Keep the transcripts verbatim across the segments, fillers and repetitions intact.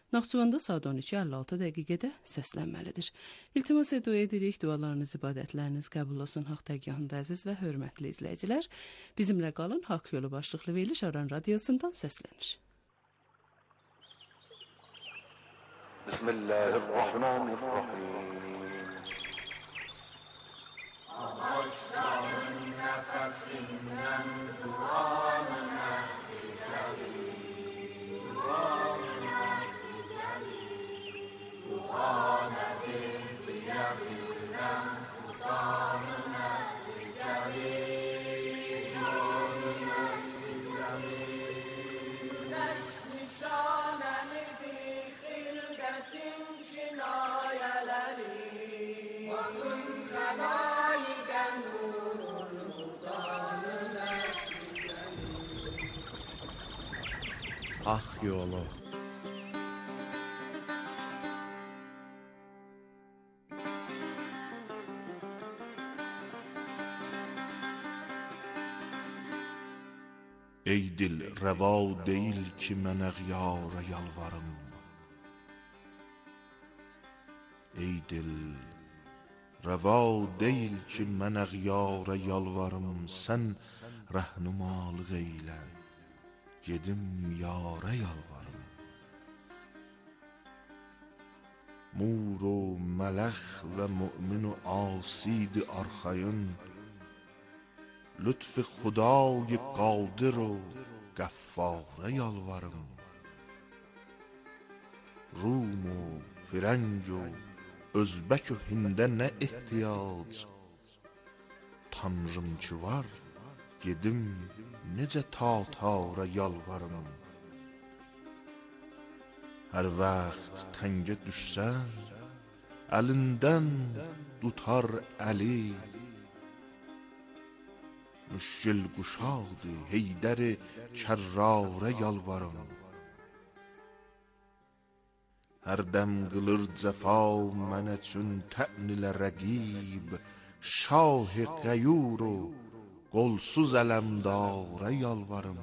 Naxçıvanda saat on iki əlli altı dəqiqədə səslənməlidir. İltimas dua edirik, dualarınız, ibadətləriniz qəbul olsun Haqq dərgahında əziz və hörmətli izləyicilər. Bizimlə qalın, Haqq Yolu başlıqlı veriliş Aran radiosundan səslənir. Bismillahirrahmanirrahim. Ağaçların nəfəsindən duanına fikrəli, duanına fikrəli, duanə bir diyə biləm, xudanına fikrəli, duanına fikrəli. Güneş nişanəlidir xilqətin kinayələri, Vakın kalayidən nurun xudanına fikrəli. Haqq Yolu. Ey dil, rəva deyil ki, mən əğyara yalvarım. Ey dil, rəva deyil ki, mən əğyara yalvarım. Sən rəhnumalıq eylə, gedim yara yalvarım. Mur o mələx və mümin o asidi arxayın, lütf xudای قادر و غفاره yalvarım. Rum و فرنج و özbək و hində nə ehtiyac, Tanrım ki var, gedim necə tatara yalvarım. Hər vaxt təngə düşsən, əlindən tutar əli, müşkil quşadı, Heydər-i kərrara yalvarım. Hər dəm qılır cəfa mənə üçün tə'n ilə rəqib, Şah-ı qəyyur o qolsuz ələmdara yalvarım.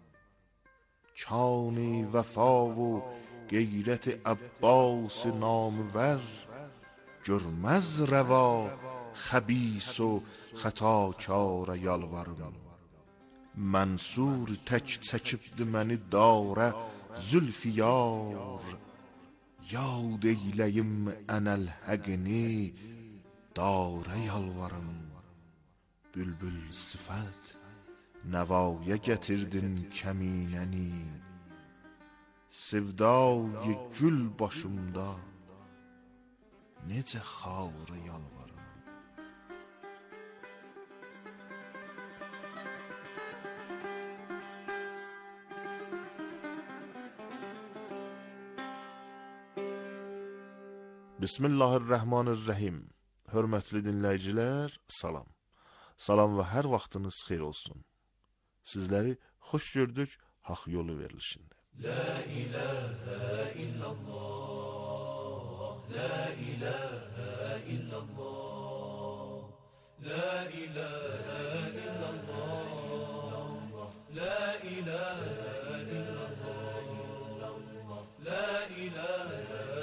Kân-ı vəfa و qeyrət-i Abbas-ı namıvər, görməz rəva xəbis و xətakara yalvarım. Mənsur tək çəkibdi məni dara zülf-i yar, yad eyləyim ənəl həqini dara yalvarım. Bülbül sifət nəvaya gətirdin kəminəni, sevdayı gül başımda necə xara yalvarım. Bismillahirrahmanirrahim. Hörmətli dinləyicilər, salam. Salam və hər vaxtınız xeyir olsun. Sizləri xoş gördük Haqq Yolu verilişində. La ilahə illallah, la ilahə illallah, la ilahə illallah, la ilahə illallah, la ilahə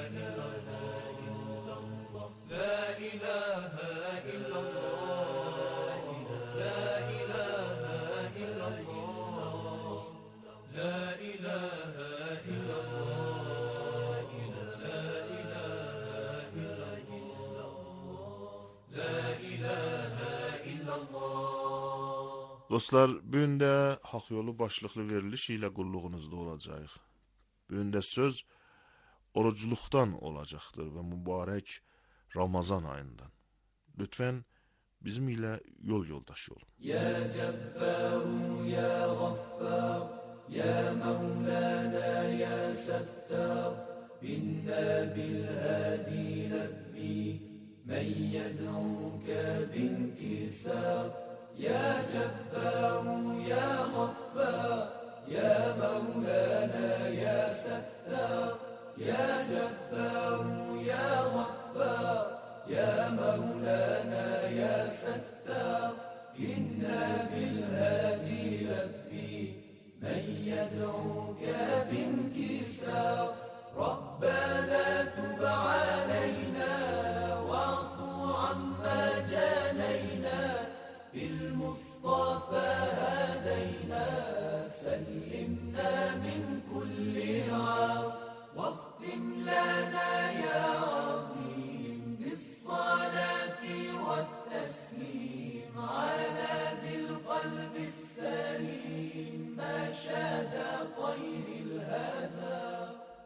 La ilahe illallah, la ilahe illallah, la ilahe illallah, la ilahe illallah, la ilahe illallah. Dostlar, bu gün də Haqq Yolu başlıqlı veriliş ilə qulluğunuzda olacağıq. Bu gün də söz orucluqdan olacaqdır və mübarək Ramazan ayından. Lütfen bizim ile yol yoldaşı olun. Ya Cebbaru, Ya Gaffar, Ya Mevlana, Ya Settar, inna bil hadi lebbi, men yed'uka binkisar. Ya Cebbaru, Ya Gaffar, Ya Mevlana, Ya Settar, Ya Cebbaru, Ya Gaffar, Ya Mevlana, Ya Settar, inna bil hadi lebbi, men yed'uka binkisar.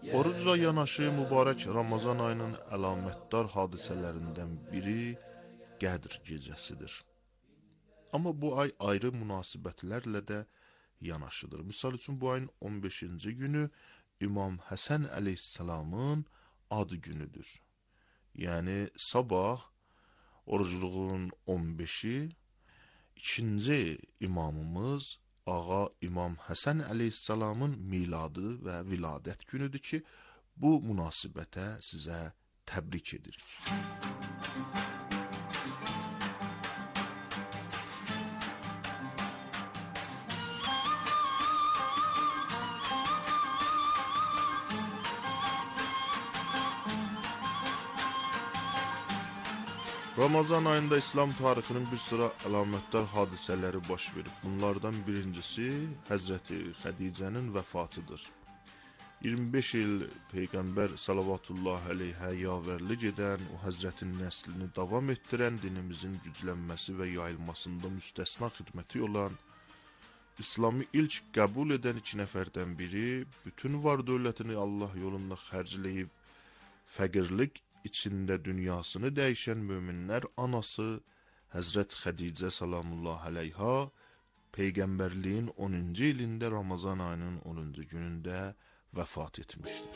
Orucla yanaşı mübarək Ramazan ayının əlamətdar hadisələrindən biri Qədr gecəsidir. Amma bu ay ayrı münasibətlərlə də yanaşıdır. Misal üçün bu ayın on beşinci günü İmam Həsən əleyhissalamın ad günüdür. Yəni sabah orucluğun on beşi ikinci imamımız Ağa İmam Həsən əleyhissalamın miladı və viladət günüdür ki, bu münasibətə sizə təbrik edirik. Ramazan ayında İslam tarixinin bir sıra əlamətdar hadisələri baş verib. Bunlardan birincisi Həzrəti Xədicənin vəfatıdır. iyirmi beş il Peyğəmbər sallallahu əleyhə yavərlik edən, o Həzrətin nəslini davam etdirən, dinimizin güclənməsi və yayılmasında müstəsna xidməti olan, İslamı ilk qəbul edən iki nəfərdən biri, bütün var dövlətini Allah yolunda xərcləyib, fəqirlik içində dünyasını dəyişən möminlər anası Həzrət Xədicə salamullah əleyha Peyğəmbərliyin onuncu ilində Ramazan ayının onuncu günündə vəfat etmişdir.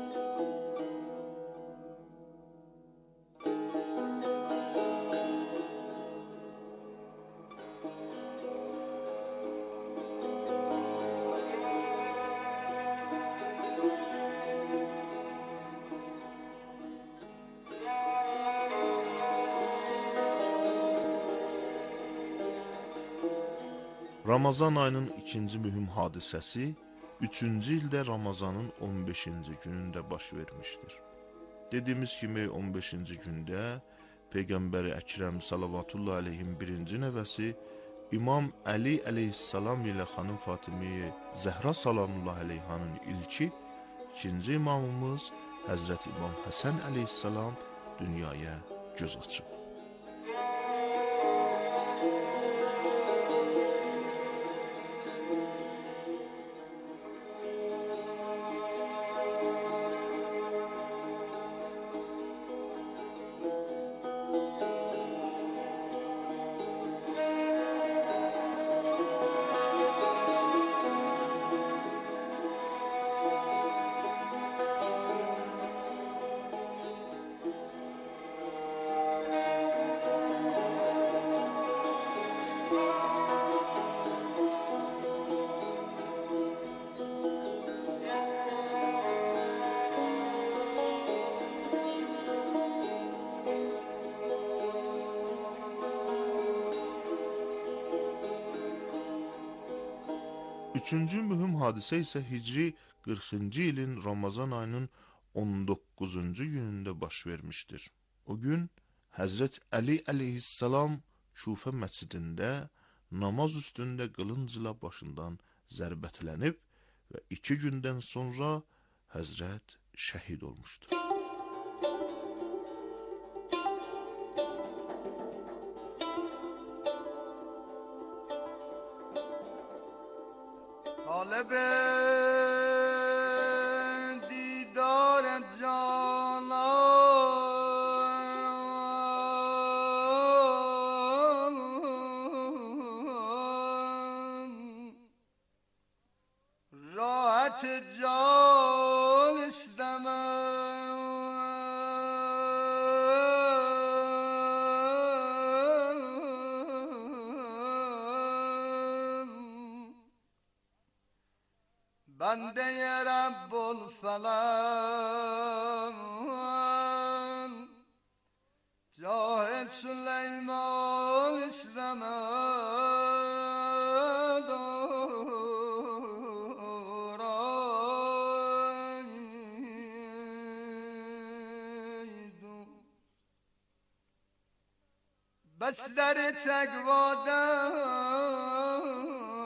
Ramazan ayının ikinci mühüm hadisəsi üçüncü ildə Ramazanın on beşinci günündə baş vermişdir. Dediyimiz kimi on beşinci gündə Peyğəmbəri Əkrəm sallallahu əleyhin birinci nəvəsi İmam Əli əleyhissalam ilə xanım Fatimiyə Zəhra sallallahu əleyhanın ilki, ikinci imamımız Həzrət İmam Həsən əleyhissalam dünyaya göz açıb. Üçüncü mühüm hadisə isə Hicri qırxıncı ilin Ramazan ayının on doqquzuncu günündə baş vermişdir. O gün Həzrət Əli əleyhissalam Şufə məscidində namaz üstündə qılıncla başından zərbətlənib və iki gündən sonra Həzrət şəhid olmuşdur. طالب دیدار جانان راحت جان بنده رب الفلان جاه سلیمان اسلمد بس در تقوادم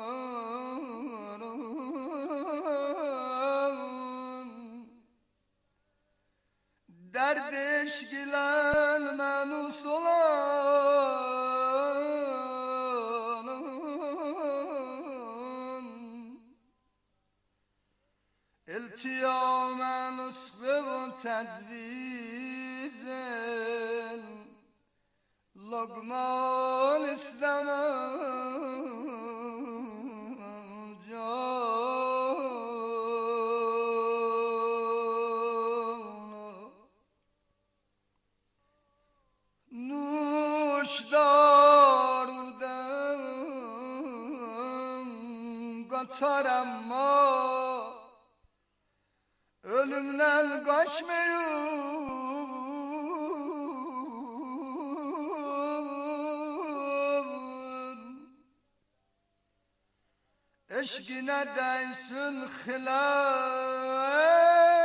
derdش gilen menus olan iltiya menus تجویز لقمان اسلام نوش دارودم kaçar ama ölümden kaçmıyor. Eşkine değsin hilal,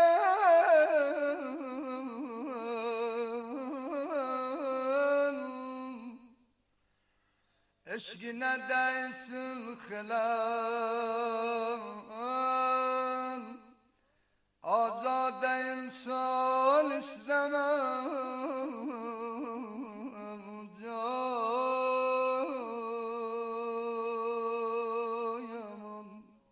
eşkine değsin hilal. Azad insan istemem cayaman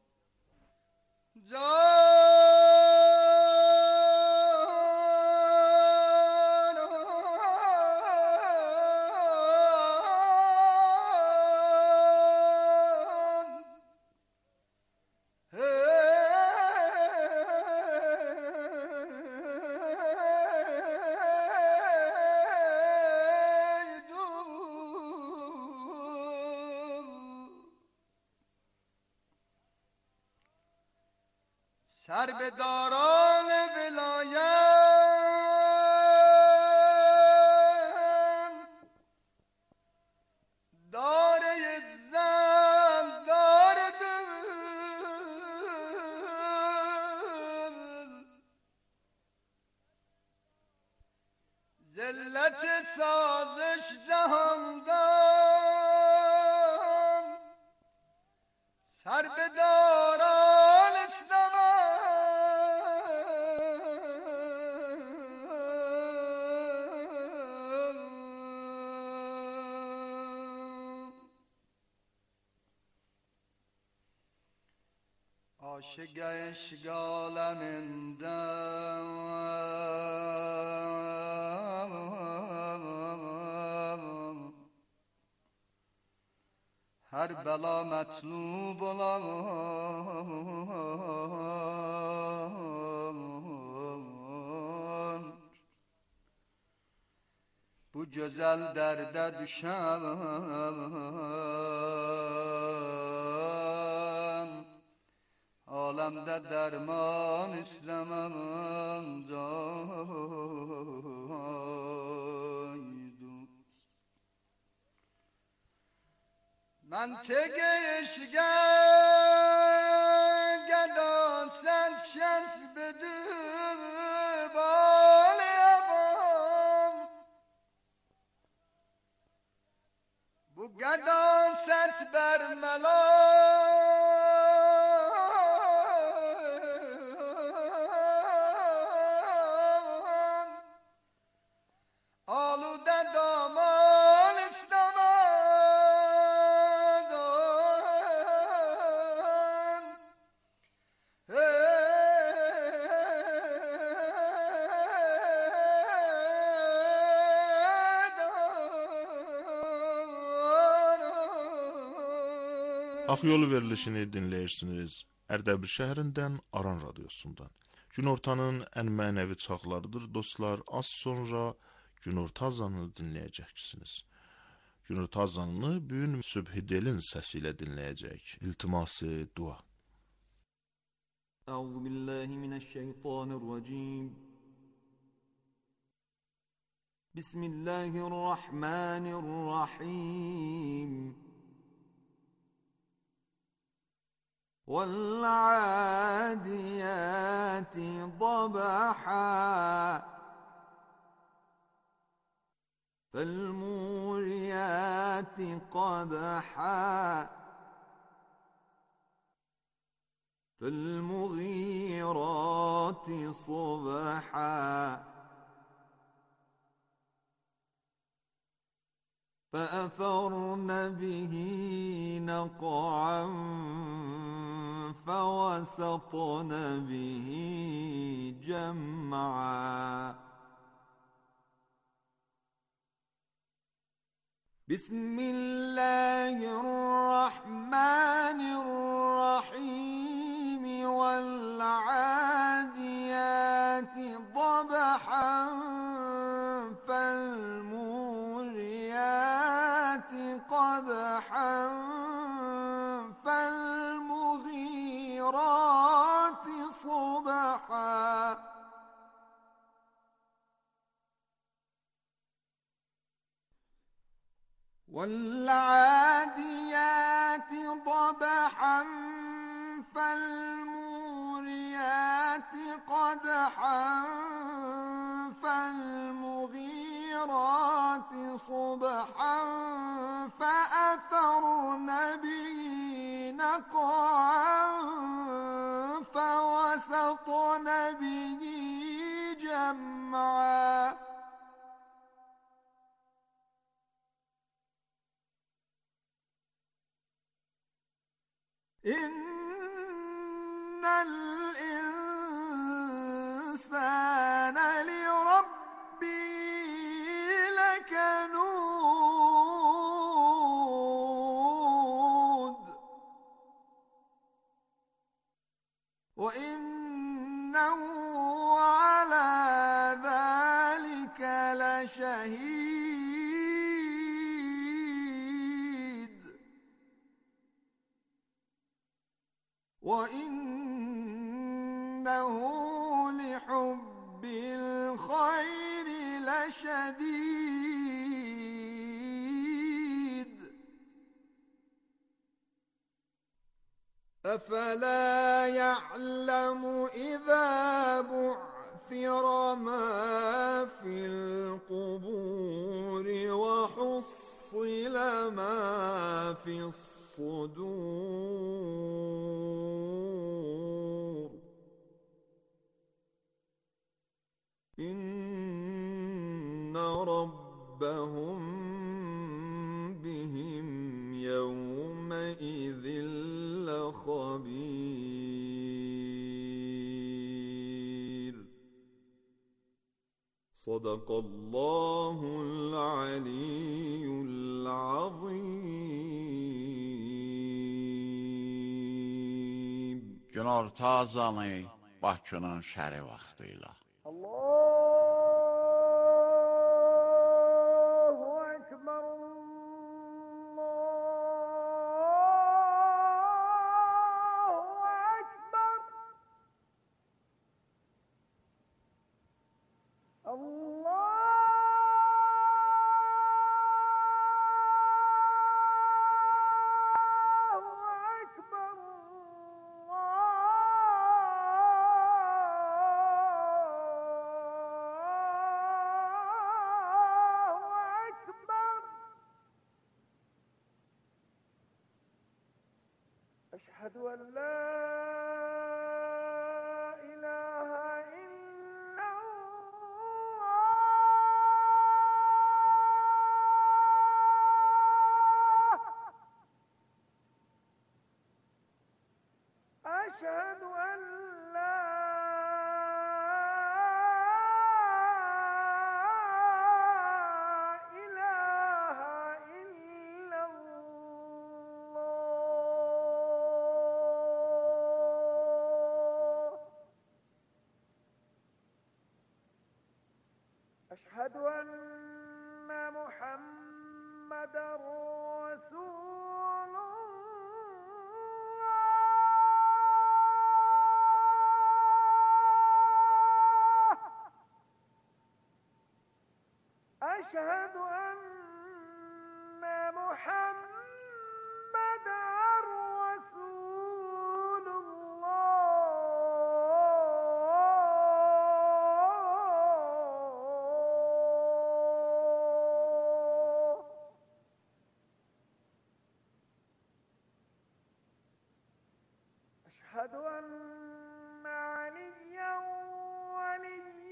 سربداران ولایت داره زن داره دل ذلت سازش جهاندان سربداران عاشق اشغالمندم her bela metlub olan bu güzel derde düşen alemde derman istemem caydu. Mentek eşge gedan sen şens bedü baleyabam bu gedan sen bermelan alude daman istemedan Akyolu verilişini dinleyirsiniz Ərdəbil şəhərindən Aran radiosundan. Günortanın ən mənəvi çağlarıdır dostlar. Az sonra Günorta azanını dinləyəcəksiniz. Günorta azanını bugün Sübhidel'in səsi ilə dinləyəcək. İltiması dua. Euzu billahi mineşşeytanirracim. Bismillahirrahmanirrahim. وَالْعَادِيَاتِ ضَبْحًا فَالْمُورِيَاتِ قَدْحًا فَالْمُغِيرَاتِ صُبْحًا فَأَثَرْنَ بِهِ نَقْعًا فوسطن به جمعا بسم الله الرحمن الرحيم والعاديات ضبحا فالموريات قدحا فالمغيرات صبحا والعاديات ضبحا فالموريات قدحا فالمغيرات صبحا فأثرن به نقعا فوسطن به جمعا إن الإنسان لربه لكنود وإنه على ذلك لشهيد وإنه لحب الخير لشديد أفلا يعلم إذا بعثر ما في القبور وحصل ما في الصدور إن ربهم بهم يومئذ لخبير صدق الله العلي العظيم. Günorta azanı Bakının şəri vaxtıyla. Allahu Ekber, Allahu Ekber, Allah. أشهد أن لا إله إلا الله. أشهد أن لا إله إلا الله. أشهد أن محمدًا رسول الله. أشهد أن محمدًا رسول الله. أشهد أن عليا ولي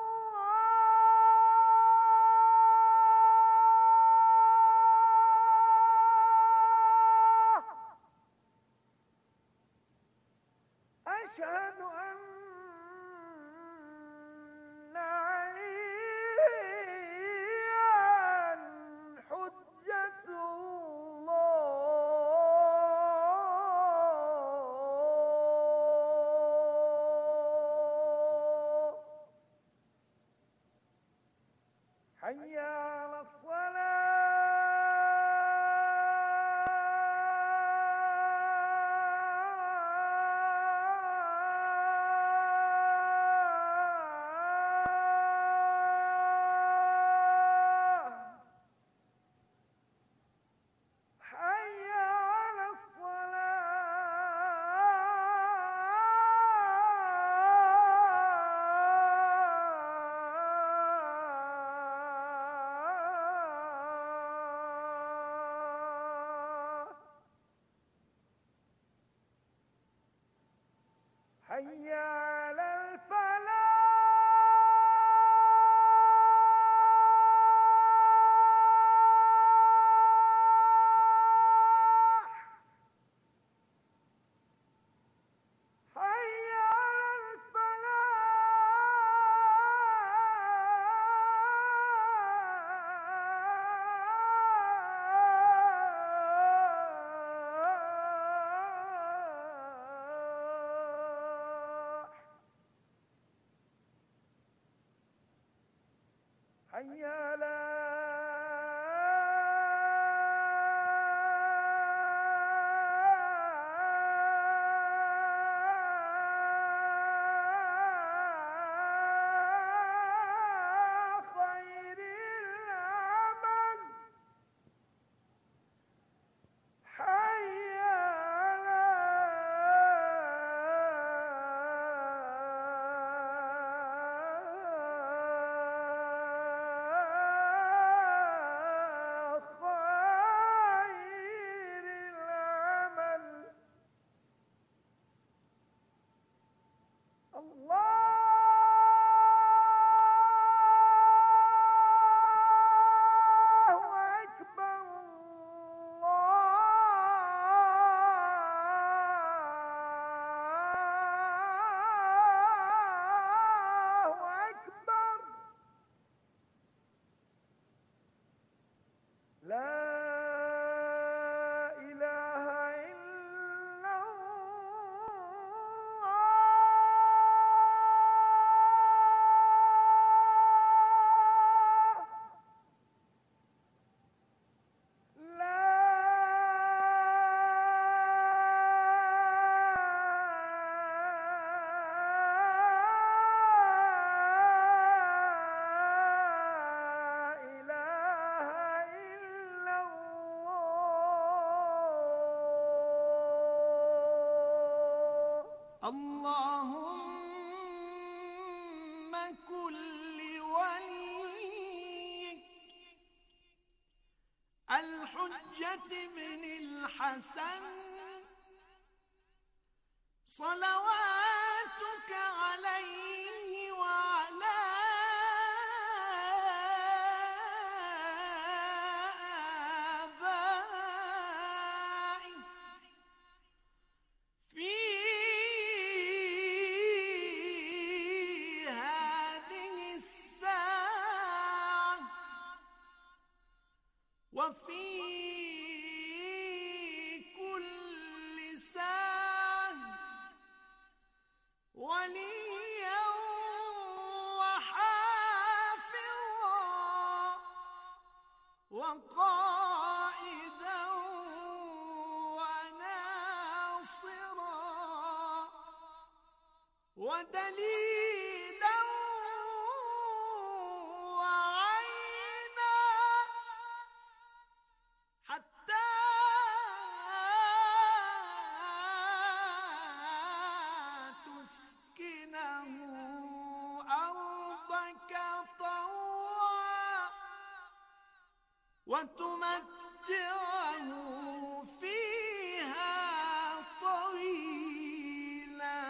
الله. حي على الصلاة حي على الصلاة حي على الفلاح حي على الفلاح حي على خير العمل حي على خير العمل الله أكبر الله أكبر لا إله إلا الله لا إله إلا الله اللهم كن لوليك الحجة بن الحسن صلواتك عليه وعلى آبائه في هذه الساعة وفي كل ساعة وليا وحافظا وقائدا وناصرا ودليلا وعينا حتى تسكنه أرضك طوعا وتمتعه فيها طويلا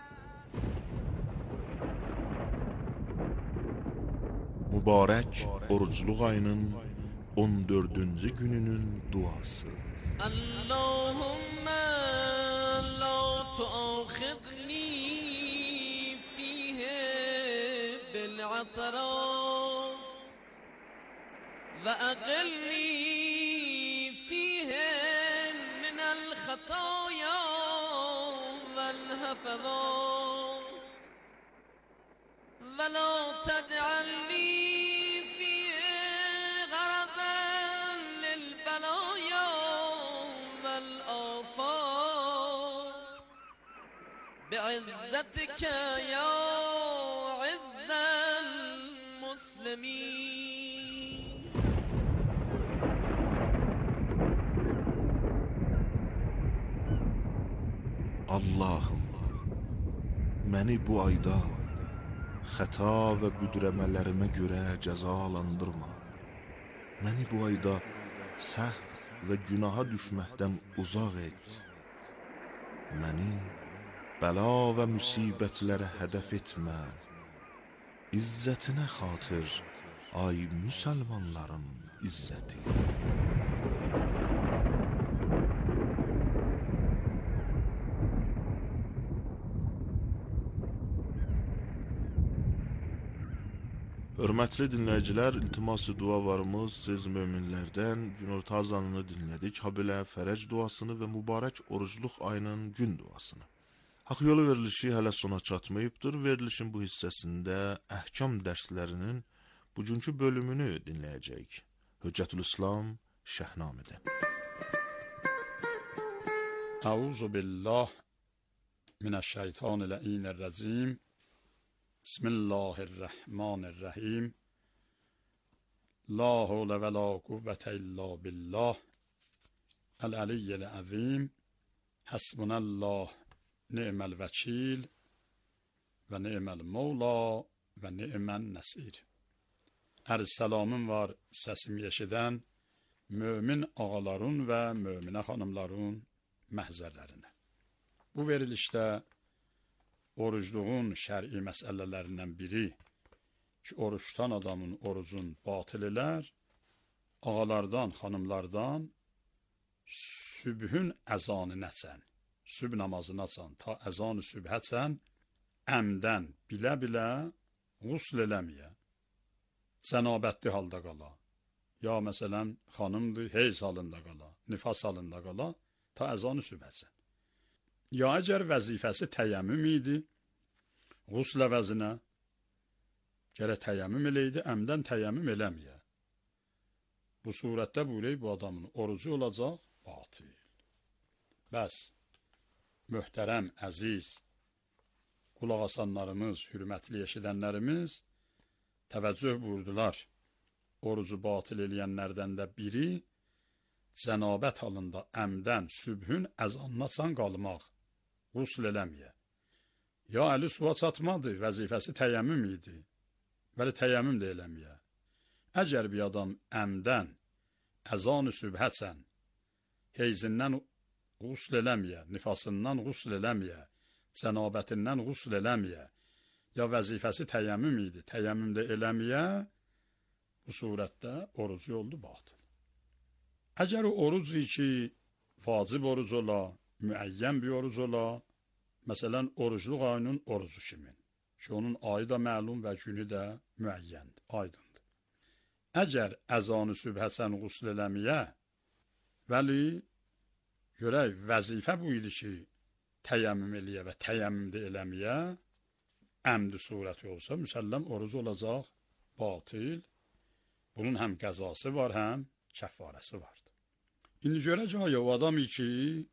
Mübarək orucluq ayının on dördüncü gününün duası. Allahümme la tuâkhidni fihi bil'athrat ve aqilni fihi minel khataya vel hafazat ve la tec'alni fihi بعزتك يا عز المسلمين. Allahım, məni bu ayda xəta və büdrəmələrimə görə cəzalandırma. Məni bu ayda səhv və günaha düşməkdən uzaq et. Məni bəla və müsibətlərə hədəf etmə. İzzətinə xatır, ay müsəlmanların izzəti. Hörmətli dinləyicilər, iltimas-ı dualarımız siz möminlərdən günorta azanını dinlədik. Habelə fərəc duasını və mübarək orucluq ayının gün duasını. Haqq yolu verilişi hələ sona çatmayıbdır. Verilişin bu hissəsində əhkam dərslərinin bugünkü bölümünü dinləyəcəyik. Hüccətül-İslam Şəhnamədən. Əuzu billah minəşşeytanir-rəcim. Bismillahirrahmanirrahim. La havle ve la kuvvete illa billah. El-aliyyel azim. Hasbunallah ni'mel vekil ve ni'mel mevla ve ni'men nesir. Ərz salamım var səsimi eşidən mömin ağaların və möminə xanımların məhzərlərinə. Bu verilişdə orucluğun şər'i məsələlərindən biri ki, oruç tutan adamın orucun batıl elər, ağalardan, xanımlardan sübhün əzanı nəçən, sübh namazı nəçən, ta əzanı sübhəçən, əmdən bilə-bilə qusl eləməyə, cənabətli halda qala, ya məsələn xanımdır, heyz halında qala, nifas halında qala, ta əzanı sübhəçən. Ya əgər vəzifəsi təyyəmmüm idi, qusl əvəzinə, gərək təyyəmmüm eləydi, əmdən təyyəmmüm eləməyə. Bu surətdə buyurək, bu adamın orucu olacaq, batil. Bəs, möhtərəm, əziz, qulaq asanlarımız, hürmətli eşidənlərimiz təvəccüh buyurdular. Orucu batil eləyənlərdən də biri, cənabət halında əmdən sübhün əzanlasan qalmaq, qusl eləməyə. Ya əli suya çatmadı, vəzifəsi təyyəmmüm idi, bəli təyyəmmüm də eləməyə. Əgər bir adam əmdən, əzan-ı sübhəçən, heyzindən qusl eləməyə, nifasından qusl eləməyə, cənabətindən qusl eləməyə, ya vəzifəsi təyyəmmüm idi, təyyəmmüm də eləməyə, bu surətdə orucu oldu batıl. Əgər o oruc ki, vacib oruc ola, müəyyən bir oruc ola, məsələn, orucluq ayının orucu kimin, ki, onun ayı da məlum və günü də müəyyəndir, aydındır. Əgər əzanı sübhəsən qusl eləməyə, vəli, görək, vəzifə bu idi ki, təyyəmmüm eləyə və təyyəmmüm də eləməyə, əmdi surəti olsa, müsəlləm orucu olacaq, batil, bunun həm qəzası var, həm kəffarəsi vardır. İndi görək, aya o adam ki,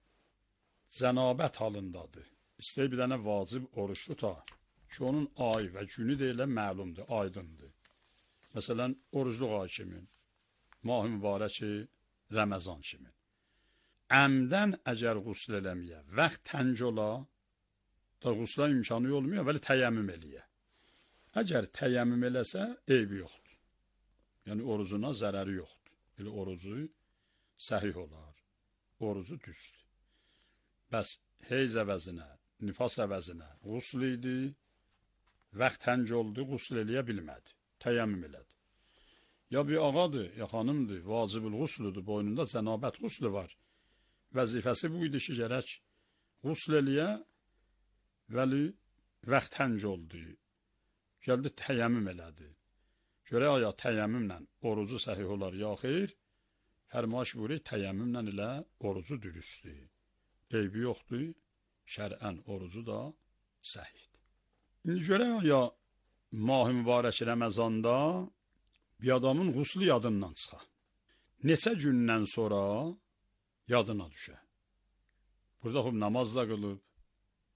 cənabət halındadır, istəyir bir dənə vacib oruç tuta, ki, onun ay və günü də elə məlumdur, aydındır. Məsələn, orucluq ay kimin, mah-ı mübarəki Rəməzan kimin. Əmdən əgər qusl eləməyə, vaxt tənc ola, da qusla imkanı olmuyor, vəli təyyəmmüm eləyə. Əgər təyyəmmüm eləsə, eybi yoxdur. Yəni, orucuna zərəri yoxdur. Elə orucu səhih olar, orucu düzdür. Bəs heyz əvəzinə, nifas əvəzinə qusl idi, vaxt tənc oldu, qusl eləyə bilmədi, təyyəmmüm elədi. Ya bir ağadır, ya xanımdır, vacibül qusludur, boynunda cənabət quslu var. Vəzifəsi bu idi ki, gərək qusl eləyə, vəli vaxt tənc oldu, gəldi təyyəmmüm elədi. Görək, aya təyyəmmümlə orucu səhih olar, ya xeyr, fərmaş buyuruq, təyyəmmümlə ilə orucu dürüstdür. Eybi yoxdur, şərən orucu da səhihdir. İndi görək, aya mah-ı mübarək Rəməzanda bir adamın quslu yadından çıxa. Neçə gündən sonra yadına düşə. Burada xub namaz da qılıb,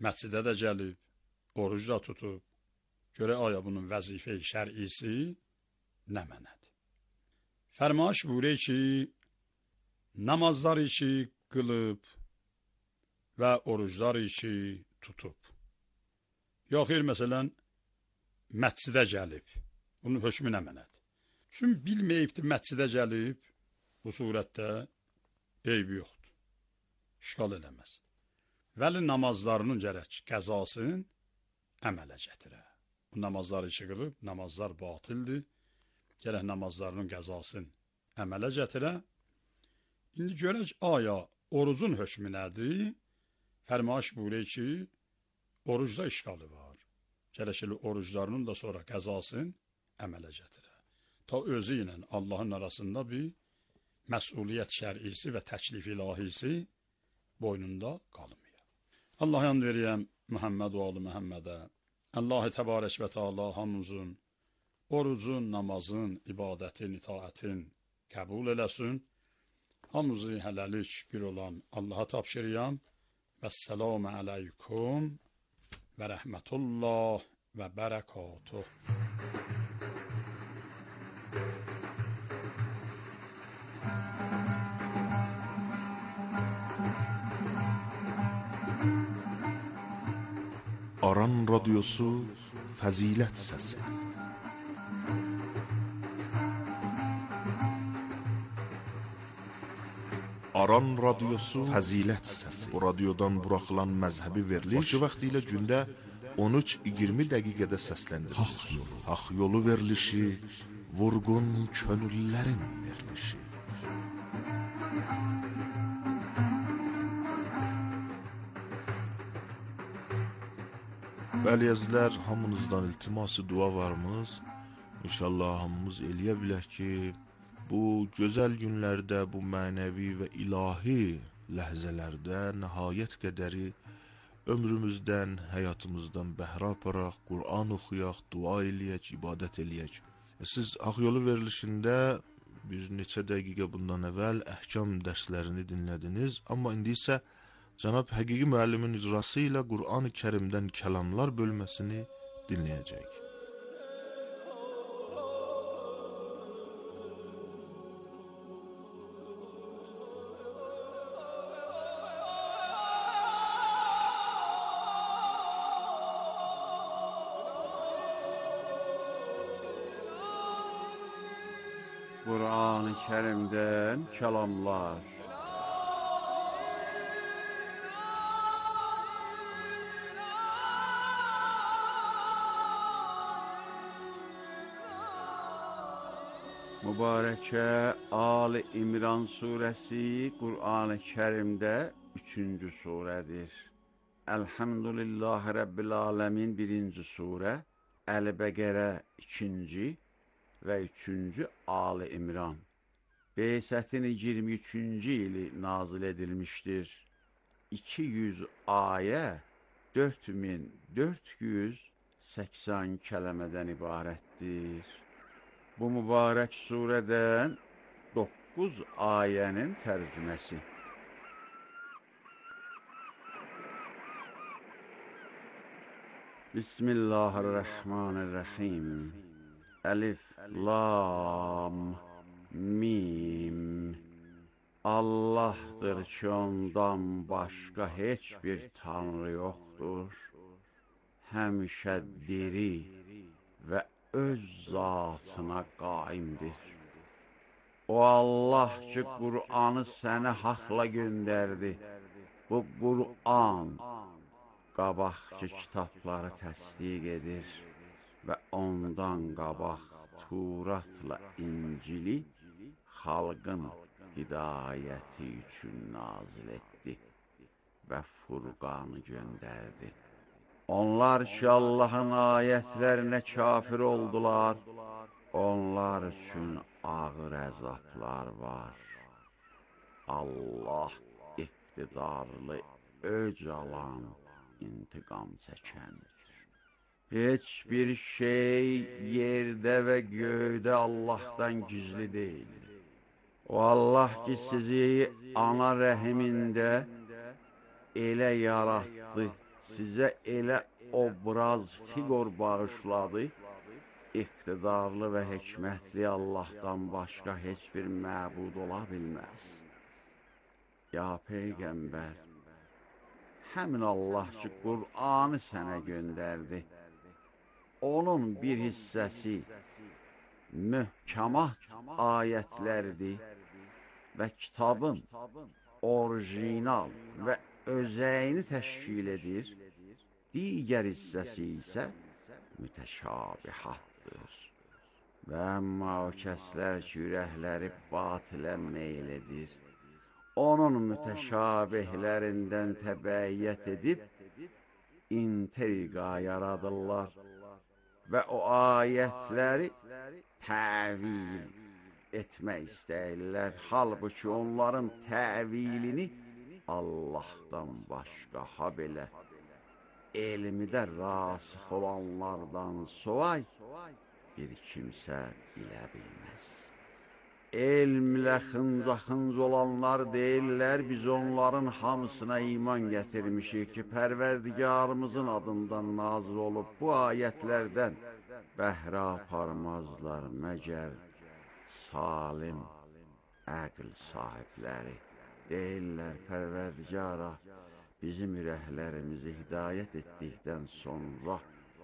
məscidə də gəlib, oruc da tutub, görə aya bunun vəzifə-i şər'isi nə mənədir? Fərmaş buyuruyor ki, namazları ki qılıb və orucları ki tutub. Yox, xeyr, məsələn, məscidə gəlib, bunun hökmü nə mənədir? Çünki bilməyibdir məscidə gəlib, bu surətdə eybi yoxdur, işgal eləməz. Vəli namazlarının gərək qəzasını əmələ gətirə. Bu namazları ki qılıb, namazlar batildir, gərək namazlarının qəzasını əmələ gətirə. İndi görək, aya orucun hökmü nədir? Fərmaş buyuruyor ki, orucda işgalı var. Gərək elə oruclarının da sonra qəzasını əmələ gətirə. Ta özü ilə Allahın arasında bir məsuliyyət şər'isi və təklif ilahisi boynunda qalmıyor. Allah yan veriyəm Muhammed və alı Muhammedə. Allah-u Təbarək və Teala hamımızın orucun, namazın, ibadətin, itaətin qəbul eləsin. Hamımızı hələlik bir olan Allaha tapşırıyam. Vəssalamu aleykum və rəhmətullah və bərəkatuh. Aran radyosu fəzilət səsi. Aran radyosu fəzilət səsi. Bu radyodan buraxılan məzhəbi veriliş Bakı vaxtı ilə gündə on üç iyirmi dəqiqədə səsləndirilir. Haq yolu. Haq yolu verilişi, vurğun könüllərin verilişi. Bəli əzizlər, hamınızdan iltiması dua varmız. İnşallah hamımız eləyə bilək ki, bu gözəl günlərdə, bu mənəvi və ilahi ləhzələrdə nəhayət qədəri ömrümüzdən, həyatımızdan bəhrə aparaq, Qur'an oxuyaq, dua eləyək, ibadət eləyək. Siz Haq yolu verilişində bir neçə dəqiqə bundan əvvəl əhkam dərslərini dinlədiniz, amma indi isə Cənab Həqiqi müəllimin icrası ilə Qur'an-ı Kərimdən kəlamlar bölməsini dinləyəcək. Qur'an-ı Kərimdən kəlamlar. Mübarəkə Ali İmran surəsi Qur'an-ı Kərimdə üçüncü surədir. Elhamdülillahi Rabbil Alemin birinci surə, Əl-Bəqərə ikinci və üçüncü Ali İmran. Beysətin iyirmi üçüncü ili nazil edilmişdir. iki yüz ayə dörd min dörd yüz səksən kələmədən ibarətdir. Bu mübarək surədən doqquz ayənin tərcüməsi. Bismillahirrahmanirrahim. Əlif, lam, mim. Allahdır ki, ondan başqa heç bir tanrı yoxdur. Həmişə diri və öz zatına qaimdir. O Allah ki, Qur'anı sənə haqla göndərdi. Bu Qur'an qabaqki kitabları təsdiq edir və ondan qabaq Turatla İncili xalqın hidayəti üçün nazil etdi və Furqanı göndərdi. Onlar ki, Allahın ayətlərinə kafir oldular, onlar üçün ağır əzablar var. Allah iqtidarlı, öcalan, intiqam çəkəndir. Heç bir şey yerdə və göydə Allahdan gizli deyil. O Allah ki, sizi ana rəhimində elə yaratdı, sizə elə obraz, fiqor bağışladı, iqtidarlı və hikmətli Allahdan başqa heç bir məbud ola bilməz. Ya Peyğəmbər, həmin Allah ki, Qur'anı sənə göndərdi, onun bir hissəsi möhkəmat ayətlərdir və kitabın orijinal və özəyini təşkil edir, digər hissəsi isə mütəşabihatdır. Və əmma o kəslər ki, ürəkləri batilə meyl edir, onun mütəşabihlərindən təbəyyət edib, intriqa yaradırlar və o ayətləri təvil etmək istəyirlər. Halbuki onların təvilini Allahdan başqa, ha belə elmidə rasix olanlardan sovay bir kimsə bilə bilməz. Elmlə xınca-xınc olanlar deyirlər, biz onların hamısına iman gətirmişik ki, Pərverdigarımızın adından nazil olub bu ayətlərdən bəhrə aparmazlar məgər salim əql sahibləri. Deyirlər, Pərverdigara, bizim ürəklərimizi hidayət etdikdən sonra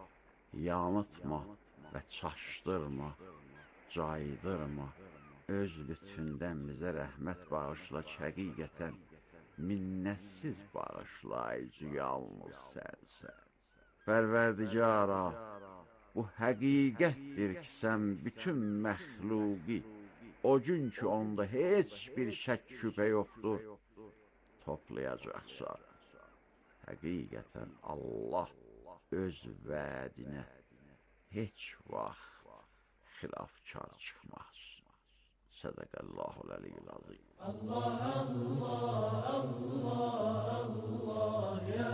yanıtma və çaşdırma, caydırma, öz lütfündən bizə rəhmət bağışla ki, həqiqətən minnətsiz bağışlayıcı yalnız sənsən. Pərverdigara, bu həqiqətdir ki, sən bütün məxluqi, o gün ki, onda heç bir şək şübhə yoxdur, toplayacaqsan. Həqiqətən Allah öz vədinə heç vaxt xilafkar çıxmaz. Sədəqəllahul əliyyül azim. Allah, Allah, Allah, Allah, ya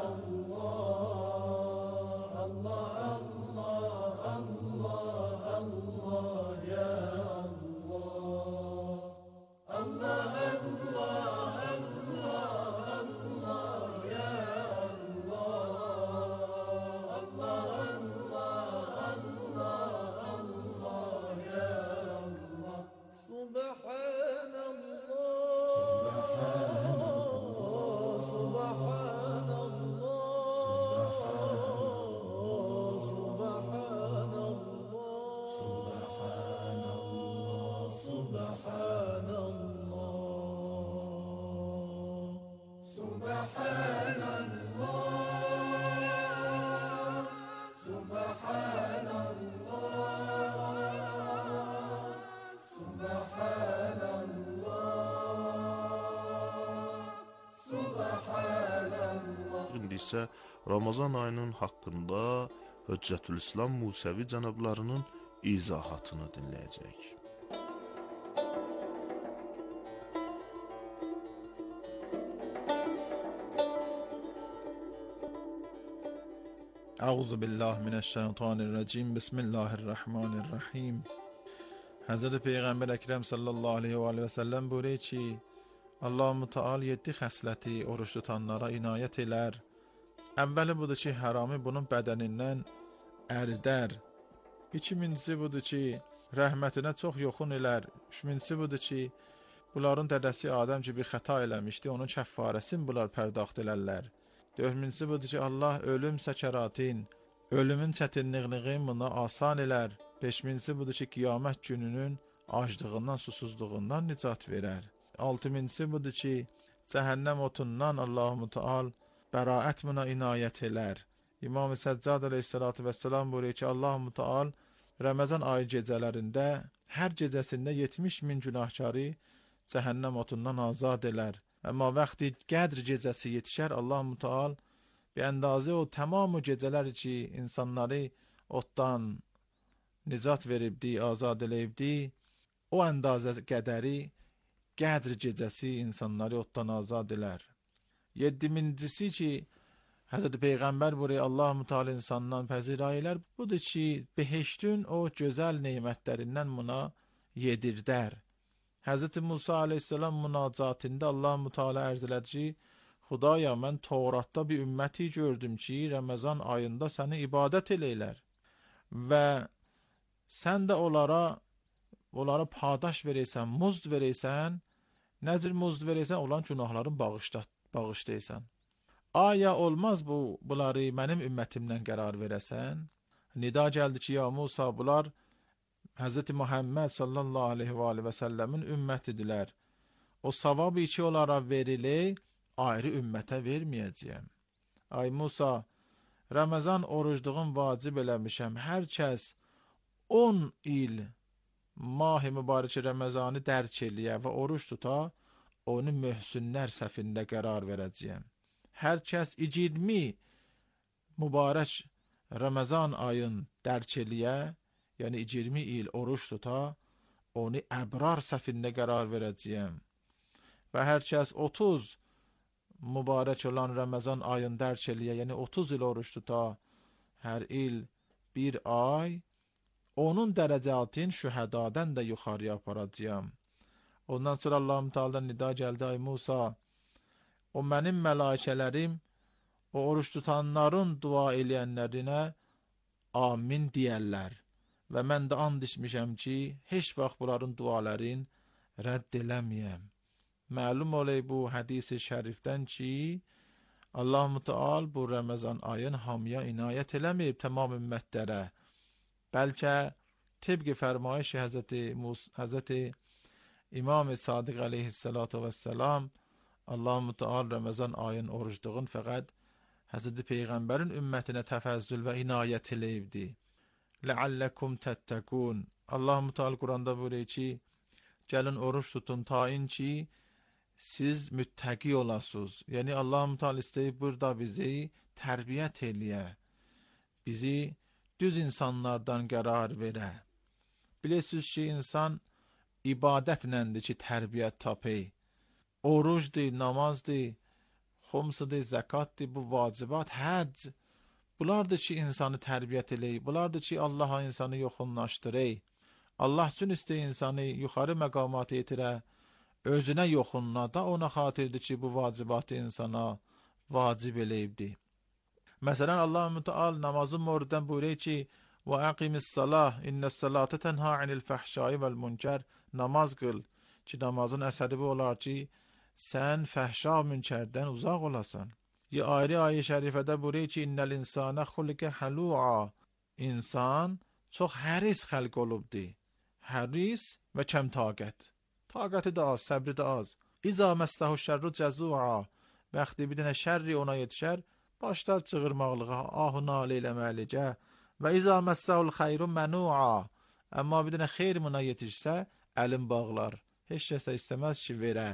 Allah. Allah, Allah, Allah, Allah, ya Allah. Allah, Allah, Allah, Allah, ya Allah. Allah, Allah, Allah, Allah, ya Allah. Subhanallah, İndi isə Ramazan ayının haqqında Höccətülislam Musəvi cənablarının izahatını dinləyəcək. Euzu billahi mineşşeytanirracim. Bismillahirrahmanirrahim. Hazreti Peyğəmbər Əkrəm sallallahu aleyhi və, və səlləm buyuruyor ki, Allah-u Teala yedi xəsləti oruç tutanlara inayət elər. Əvvəli budur ki, haramı bunun bədənindən əridər. İkincisi budur ki, rəhmətinə çox yoxun elər. Üçüncüsü budur ki, bunların dədəsi Adəm ki, bir xəta eləmişdi, onun kəffarəsini bunlar pərdaxt elərlər. Dördüncüsü budur ki, Allah ölüm səkəratin, ölümün çətinliğini buna asan elər. Beşincisi budur ki, qiyamət gününün aclığından, susuzluğundan nicat verər. Altıncısı budur ki, cəhənnəm otundan Allah-u Teala bəraət buna inayət elər. İmam-ı Səccad aleyhissalatu vesselam buyuruyor ki, Allah-u Teala Ramazan ayı gecələrində hər gecəsində yetmiş min günahkarı cəhənnəm otundan azad elər. Amma vaxtı qədr gecəsi yetişər, Allah-u Teala bir əndazə o tamam gecələr ki, insanları otdan nicat veribdi, azad eləyibdi, o əndazə qədəri qədr gecəsi insanları otdan azad elər. Yeddincisi ki, Hazreti Peyğəmbər buyuruyor, Allah-u Teala insandan pəzirayilər, budur ki, behiştün o gözəl neymətlərindən buna yedirdər. Hazreti Musa aleyhisselam münacatında Allah-u Teala ərz elədi ki, Xudaya, mən Tevratda bir ümməti gördüm ki, Ramazan ayında səni ibadət eləyirlər və sən də onlara onlara padaş verəsən, muzd verəsən, nəzir muzd verəsən, olan günahların bağışla, bağışlayırsan. Aya olmaz bu, bunları mənim ümmətimdən qərar verəsən? Nida gəldi ki, ya Musa, bunlar Həzreti Muhammed sallallahu aleyhi və aleyhi və səlləmin ümmətidirlər. O savabı ki onlara verilir, ayrı ümmətə verməyəcəyəm. Ay Musa, Ramazan orucluğun vacib eləmişəm. Hər kəs on il mah-ı mübarək Ramazanı dərk eləyə və oruç tuta, onu möhsünlər səfində qərar verəcəyəm. Hər kəs iyirmi mübarək Ramazan ayın dərk eləyə, yəni iyirmi il oruç tuta, onu əbrar səfində qərar verəcəyəm. Və hər kəs otuz mübarək olan Ramazan ayın dərk eləyə, yəni otuz il oruç tuta, hər il bir ay, onun dərəcətin şühədadən də yuxarıya aparacağım. Ondan sonra Allah-u Teala'dan nida gəldi, ay Musa, o mənim mələkələrim, o oruç tutanların dua eləyənlərinə amin deyərlər. Və mən də and içmişəm ki, heç vaxt bunların duaların rədd eləməyəm. Məlum olay bu hədis-i şərifdən ki, Allah-u Teala bu Ramazan ayın hamıya inayət eləməyib tamam ümmətlərə. Bəlkə tibq fərmayişi Həzreti, Həzreti İmam-ı Sadiq aleyhissalatu vesselam, Allah-u Teala Ramazan ayın orucluğun fəqət Həzreti Peyğəmbərin ümmətinə təfəzzül və inayət eləyibdi. Ləalləkum təttəkun. Allah-u Teala Quranda buyuruyor ki, gəlin oruç tutun tayin ki, siz müttəqi olasınız. Yəni Allah-u Teala istəyib burada bizi tərbiyyət eləyə, bizi düz insanlardan qərar verə. Bilirsiniz ki, insan ibadətləndir ki, tərbiyyət tapır. Orucdur, namazdır, xumsudur, zəkatdır, bu vacibat, həcc. Bunlardır ki, insanı tərbiyyət eləyir. Bunlardır ki, Allah'a insanı yoxunlaşdırır. Allah üçün istəyir insanı yuxarı məqamat yetirə, özünə yoxunla da ona xatirdir ki, bu vacibatı insana vacib eləyibdir. Məsələn, Allah-u Teala namazın mövzudan buyuruyor ki, وَاَقِمِ الصَّلَاةِ اِنَّ الصَّلَاةَ تَنْهَا عَنِ الْفَحْشَاءِ وَالْمُنْكَرِ. Namaz qıl ki, namazın əsəri bu olar ki, sən fəhşa münkərdən uzaq olasan. Ya ayrı ayet-i şərifədə buyuruyor ki, innel insana xuliqə halu'a. İnsan çox həris xəlq olubdur. Həris və kəm taqət. Taqəti də az, səbri də az. İza məssəhu şərru cəzu'a. Bəxti bir dənə şərri ona yetişər, başlar çığırmaqlığa, ahu nalə eləməlicə. Və iza məssəhul xeyru mənu'a. Amma bir dənə xeyr buna yetişsə, əlin bağlar. Heç kəsə istəməz ki, verə.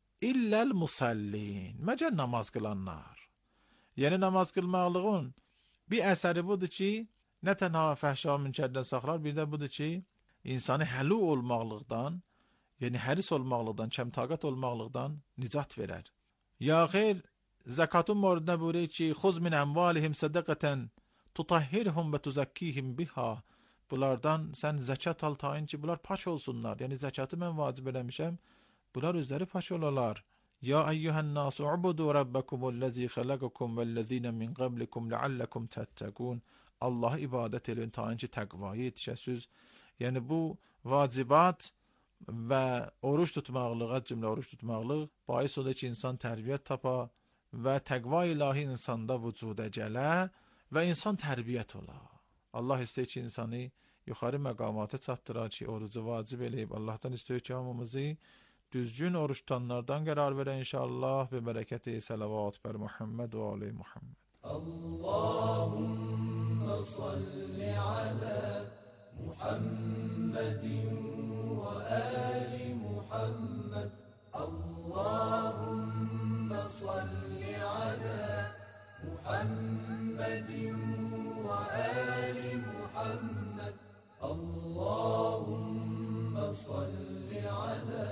İlləl musallin. Məcə namaz qılanlar. Yəni namaz qılmaqlığın bir əsəri budur ki, nə tənha fəhşa münkərdən saxlar, bir də budur ki, insanı həlu olmaqlıqdan, yəni həris olmaqlıqdan, kəmtaqət olmaqlıqdan nicat verər. Ya xeyr, zəkatın mövzusunda buyuruyor ki, xuz min əmvalihim sədəqətən tutahhirhum və tuzakkihim biha. Bunlardan sən zəkat al tayin ki, bunlar paç olsunlar. Yəni zəkatı mən vacib eləmişəm, bunlar özləri paç olalar. Ya eyyuhən nasu ubudu rabbakumul-lezi xalaqakum vəl-lezine min qablikum leallekum tettəqun. Allah'a ibadət edin tayin ki, təqvaya yetişəsiz. Yəni bu vacibat və oruç tutmaqlığa, cümlə oruç tutmaqlıq bahis olur ki, insan tərbiyyət tapa və təqva ilahi insanda vücuda gələ və insan tərbiyyət ola. Allah istəyir ki, insanı yuxarı məqamata çatdırar ki, orucu vacib eləyib. Allah'tan istəyir ki, hamımızı düzgün oruç tutanlardan qərar verə inşallah və bərəkəti salavat bər Muhammed və ali Muhammed. Allahümme salli ala Muhammedin ve ali Muhammed. Allahümme salli ala Muhammedin ve ali Muhammed. Allahümme salli ala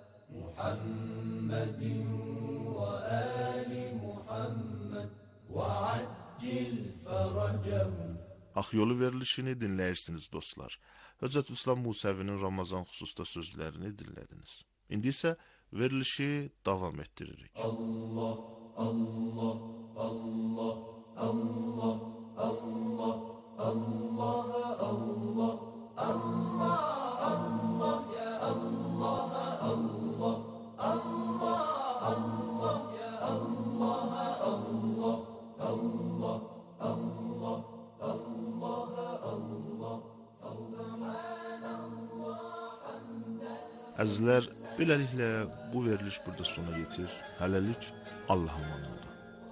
Muhammedin ve ali Muhammed ve accil feracehum. Haq yolu verilişini dinləyirsiniz dostlar. Hüccət İslam Musəvinin Ramazan xüsusda sözlərini dinlədiniz. İndi isə verilişi davam etdiririk. Allah, Əzizlər, beləliklə bu veriliş burada sona yetir. Hələlik Allah'a emanet olun.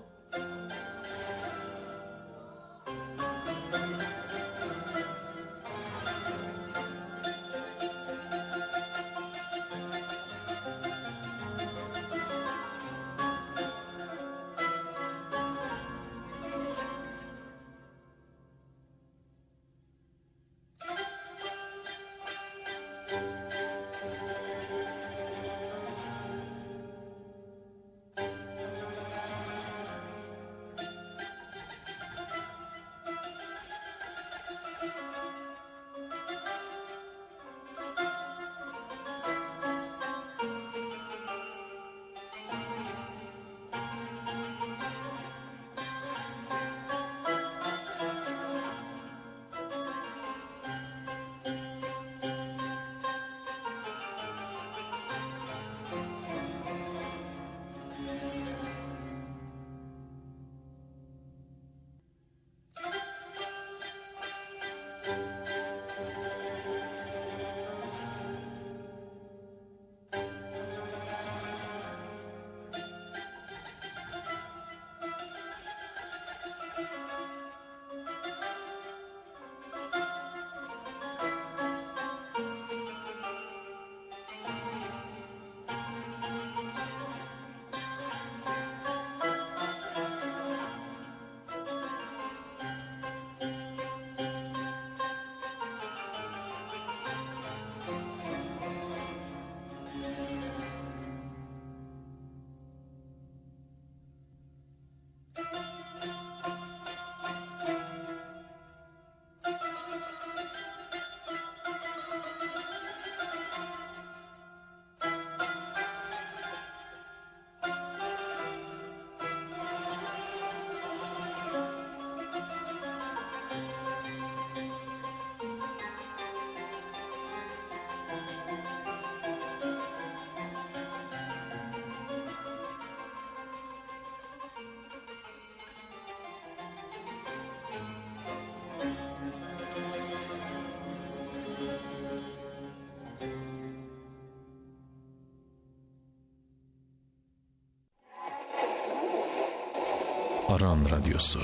Aran Radyosu.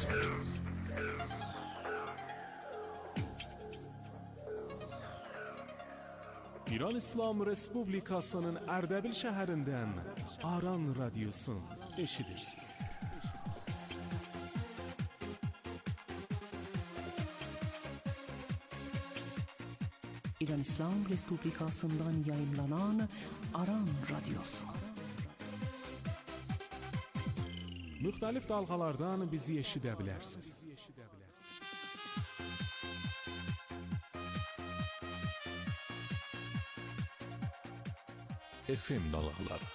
İran İslam Respublikasının Ərdəbil şəhərindən Aran Radyosu eşidirsiniz. İran İslam Respublikasından yayınlanan Aran Radyosu. Müxtəlif dalğalardan bizi eşidə bilərsiniz. F M dalğaları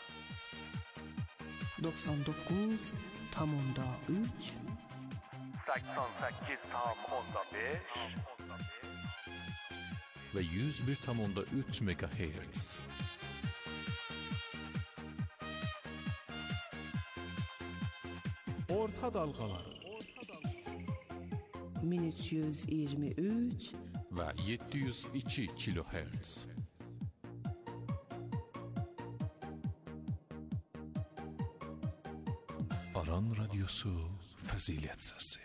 doksan doqquz tam onda üç səksən səkkiz tam onda beş və yüz bir tam onda üç megahertz. Orta dalğaları min üç yüz iyirmi üç və yeddi yüz iki kilohertz. Aran Radyosu Fəzilət Səsi.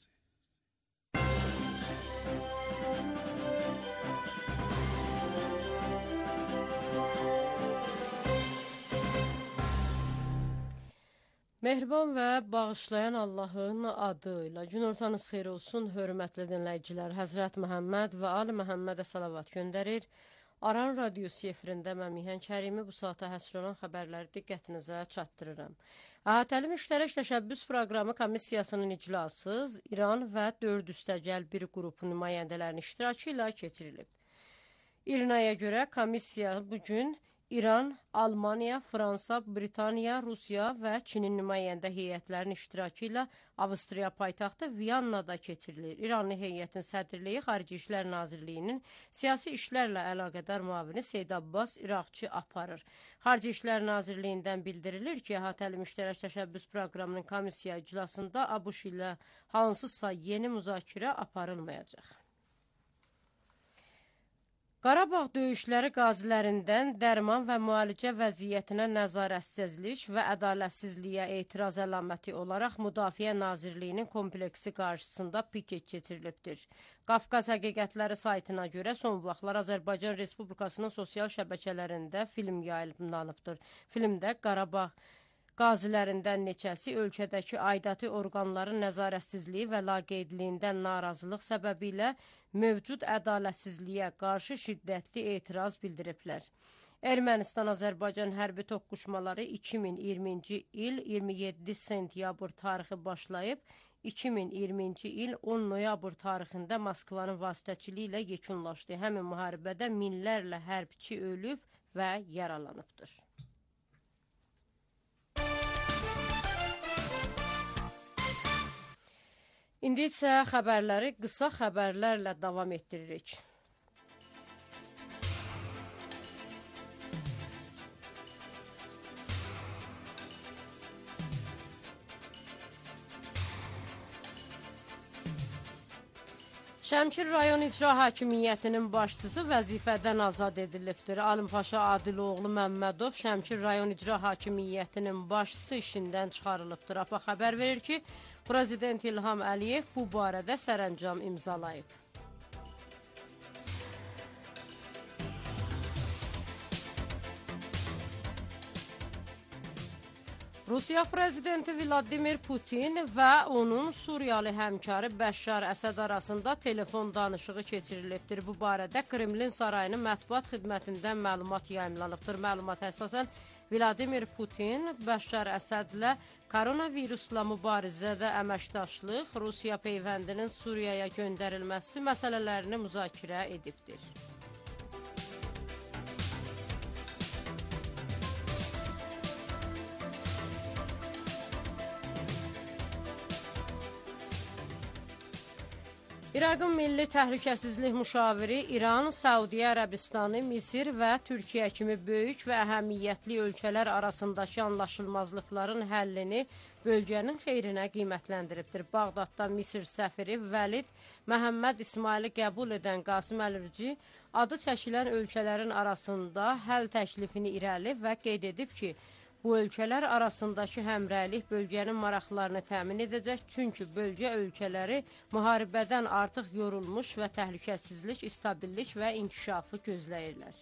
Mehriban və bağışlayan Allahın adıyla günortanız xeyir olsun, hörmətli dinləyicilər. Həzrət Məhəmməd və Ali Məhəmmədə salavat göndərir. Aran Radyosu efirində mən Mihan Kərimi bu saata həsr olan xəbərləri diqqətinizə çatdırıram. Əhatəli müştərək təşəbbüs proqramı komissiyasının iclası İran və dörd üstəgəl bir qrupu nümayəndələrin iştirakı ilə keçirilib. İrnaya görə komissiya bugün İran, Almaniya, Fransa, Britaniya, Rusiya və Çinin nümayəndə heyətlərinin iştirakı ilə Avstriya paytaxtı Viyannada keçirilir. İranlı heyətin sədrliyi Xarici İşlər Nazirliyinin siyasi işlərlə əlaqədar müavini Seyid Abbas İraqçı aparır. Xarici İşlər Nazirliyindən bildirilir ki, əhatəli müştərək təşəbbüs proqramının komissiya iclasında ABŞ ilə hansısa yeni müzakirə aparılmayacaq. Qarabağ döyüşləri qazilərindən dərman və müalicə vəziyyətinə nəzarətsizlik və ədalətsizliyə etiraz əlaməti olaraq Müdafiə Nazirliyinin kompleksi qarşısında piket keçirilibdir. Qafqaz Həqiqətləri saytına görə son vaxtlar Azərbaycan Respublikasının sosial şəbəkələrində film yayımlanıbdır. Filmdə Qarabağ qazilərindən neçəsi ölkədəki aidiyyatı orqanların nəzarətsizliyi və laqeydliyindən narazılıq səbəbilə mövcud ədalətsizliyə qarşı şiddətli etiraz bildiriblər. Ermənistan-Azərbaycan hərbi toqquşmaları iki min iyirminci il iyirmi yeddi sentyabr tarixi başlayıb, iki min iyirminci il on noyabr tarixində Moskvanın vasitəçiliyi ilə yekunlaşdı. Həmin müharibədə minlərlə hərbçi ölüb və yaralanıbdır. İndi isə xəbərləri qısa xəbərlərlə davam etdiririk. Şəmkir rayon icra hakimiyyətinin başçısı vəzifədən azad edilibdir. Alimpaşa Adiloğlu Məmmədov Şəmkir rayon icra hakimiyyətinin başçısı işindən çıxarılıbdır. APA xəbər verir ki, Prezident İlham Əliyev bu barədə sərəncam imzalayıb. Rusiya prezidenti Vladimir Putin və onun Suriyalı həmkarı Bəşşar Əsəd arasında telefon danışığı keçirilibdir. Bu barədə Kremlin sarayının mətbuat xidmətindən məlumat yayımlanıbdır. Məlumat əsasən Vladimir Putin Bəşşar Əsədlə koronavirusla mübarizədə əməkdaşlıq, Rusiya peyvəndinin Suriyaya göndərilməsi məsələlərini müzakirə edibdir. İraqın Milli Təhlükəsizlik Müşaviri İran, Səudiyyə Ərəbistanı, Misir və Türkiyə kimi böyük və əhəmiyyətli ölkələr arasındakı anlaşılmazlıqların həllini bölgənin xeyrinə qiymətləndiribdir. Bağdadda Misir səfiri Vəlid Məhəmməd İsmaili qəbul edən Qasım Əlirci adı çəkilən ölkələrin arasında həll təklifini irəli və qeyd edib ki, bu ölkələr arasındakı həmrəylik bölgənin maraqlarını təmin edəcək, çünki bölgə ölkələri müharibədən artıq yorulmuş və təhlükəsizlik, stabillik və inkişafı gözləyirlər.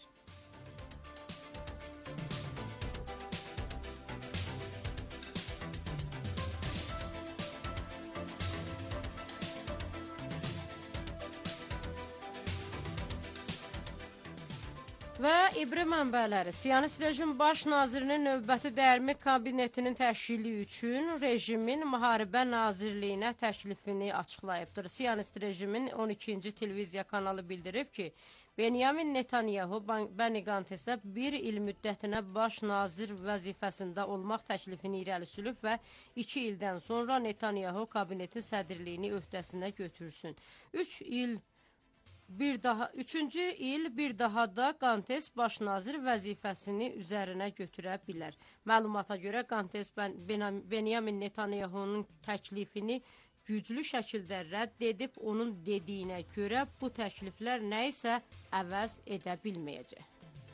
Və İbri mənbələri, Siyonist rejim baş nazirinin növbəti dərmi kabinetinin təşkili üçün rejimin müharibə nazirliyinə təklifini açıqlayıbdır. Siyonist rejimin on ikinci televiziya kanalı bildirib ki, Benyamin Netanyahu Bəni Qantesə bir il müddətinə baş nazir vəzifəsində olmaq təklifini irəli sürüb və iki ildən sonra Netanyahu kabinetin sədrliyini öhdəsinə götürsün. Üç il Bir daha, üçüncü il bir daha da Qantes baş nazir vəzifəsini üzərinə götürə bilər. Məlumata görə Qantes Benyamin Netanyahunun təklifini güclü şəkildə rədd edib, onun dediyinə görə bu təkliflər nə isə əvəz edə bilməyəcək.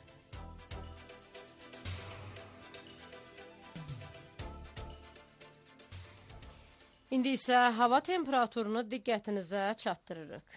İndi isə hava temperaturunu diqqətinizə çatdırırıq.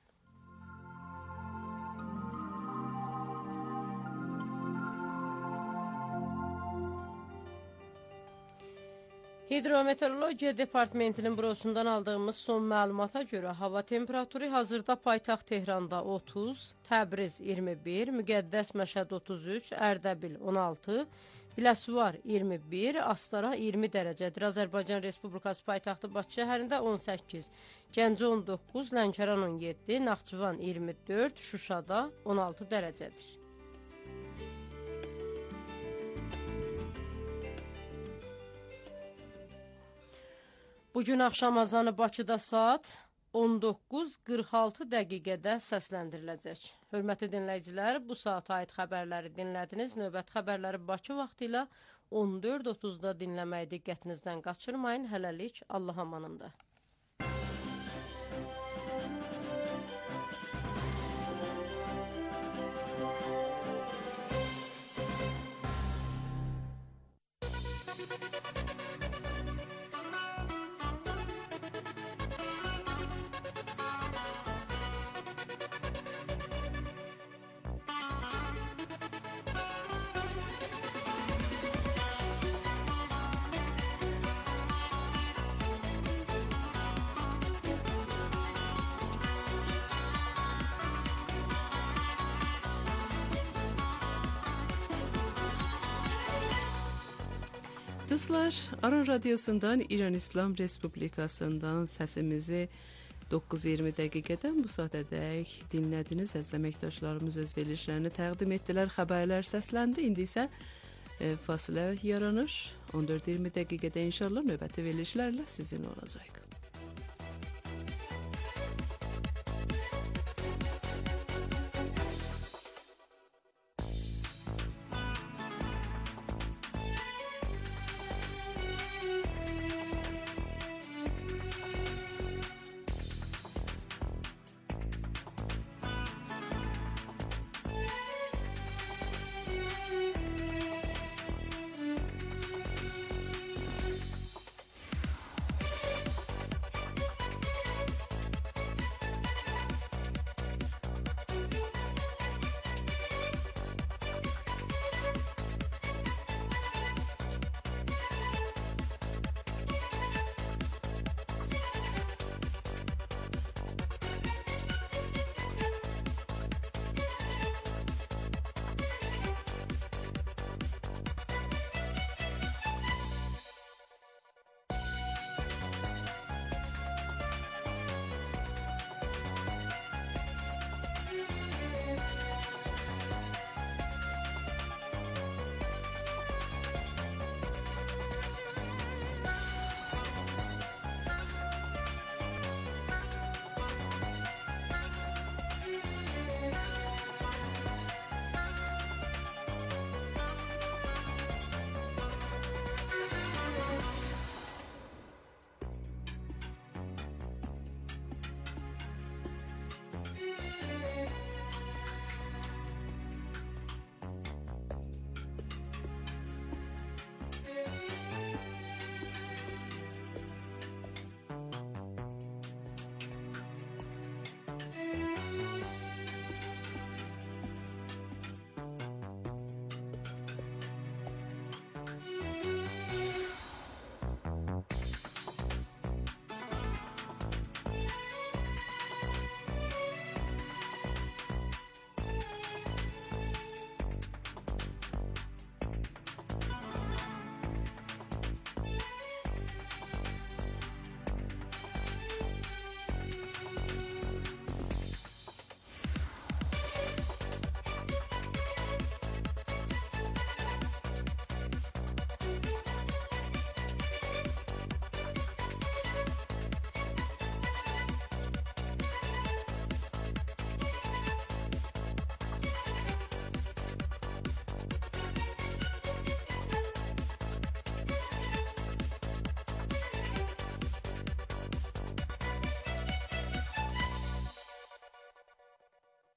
Hidrometeorologiya Departamentinin bürosundan aldığımız son məlumata görə hava temperaturu hazırda paytaxt Tehranda otuz, Təbriz iyirmi bir, Müqəddəs Məşəd otuz üç, Ərdəbil on altı, Biləsuvar iyirmi bir, Astara iyirmi dərəcədir. Azərbaycan Respublikası paytaxtı Bakı şəhərində on səkkiz, Gəncə on doqquz, Lənkəran on yeddi, Naxçıvan iyirmi dörd, Şuşada on altı dərəcədir. Bugün axşam azanı Bakıda saat on doqquz qırx altı dəqiqədə səsləndiriləcək. Hörmətli dinləyicilər, bu saata aid xəbərləri dinlədiniz. Növbəti xəbərləri Bakı vaxtı ilə on dörd otuzda dinləməyi diqqətinizdən qaçırmayın. Hələlik Allah amanında. Dostlar, Aran Radyosu'ndan İran İslam Respublikası'ndan səsimizi doqquz iyirmi dəqiqədən bu saatədək dinlədiniz. Əziz əməkdaşlarımız öz verilişlərini təqdim etdilər, xəbərlər səsləndi. İndi isə e, fasilə yaranır. on dörd iyirmi dəqiqədə inşallah növbəti verilişlərlə sizin olacaq.